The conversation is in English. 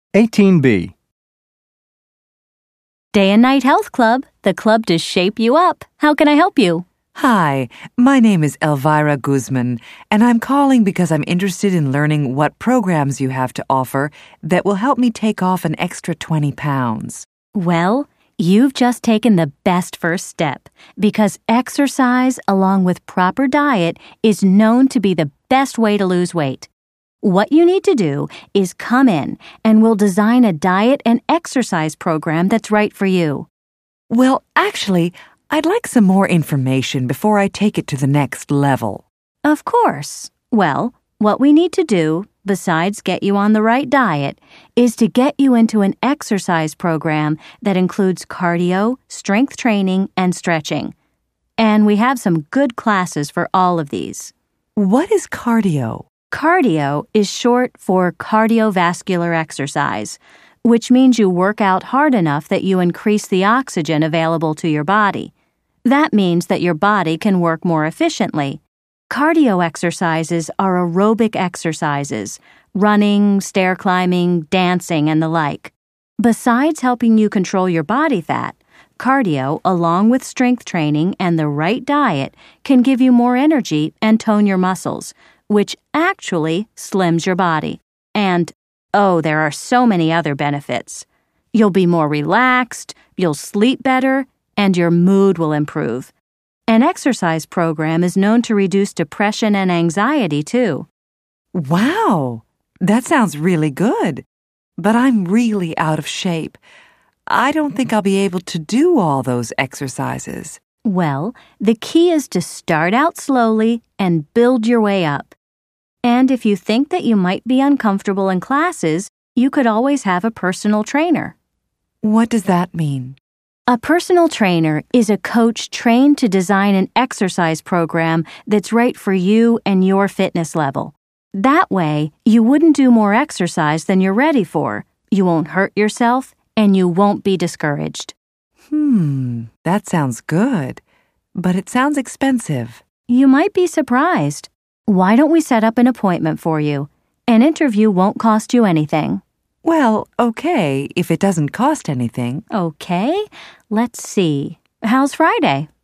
18B. Day and Night Health Club, the club to shape you up. How can I help you? Hi, my name is Elvira Guzman, and I'm calling because I'm interested in learning what programs you have to offer that will help me take off an extra 20 pounds. Well, you've just taken the best first step because exercise along with proper diet is known to be the best way to lose weight. What you need to do is come in and we'll design a diet and exercise program that's right for you. Well, actually, I'd like some more information before I take it to the next level. Of course. Well, what we need to do, besides get you on the right diet, is to get you into an exercise program that includes cardio, strength training, and stretching. And we have some good classes for all of these. What is cardio? Cardio is short for cardiovascular exercise, which means you work out hard enough that you increase the oxygen available to your body. That means that your body can work more efficiently. Cardio exercises are aerobic exercises, running, stair climbing, dancing, and the like. Besides helping you control your body fat, cardio, along with strength training and the right diet, can give you more energy and tone your muscles, which actually slims your body. And, there are so many other benefits. You'll be more relaxed, you'll sleep better, and your mood will improve. An exercise program is known to reduce depression and anxiety, too. Wow, that sounds really good. But I'm really out of shape. I don't think I'll be able to do all those exercises. Well, the key is to start out slowly and build your way up. And if you think that you might be uncomfortable in classes, you could always have a personal trainer. What does that mean? A personal trainer is a coach trained to design an exercise program that's right for you and your fitness level. That way, you wouldn't do more exercise than you're ready for, you won't hurt yourself, and you won't be discouraged. That sounds good, but it sounds expensive. You might be surprised. Why don't we set up an appointment for you? An interview won't cost you anything. Well, okay, if it doesn't cost anything. Okay, let's see. How's Friday?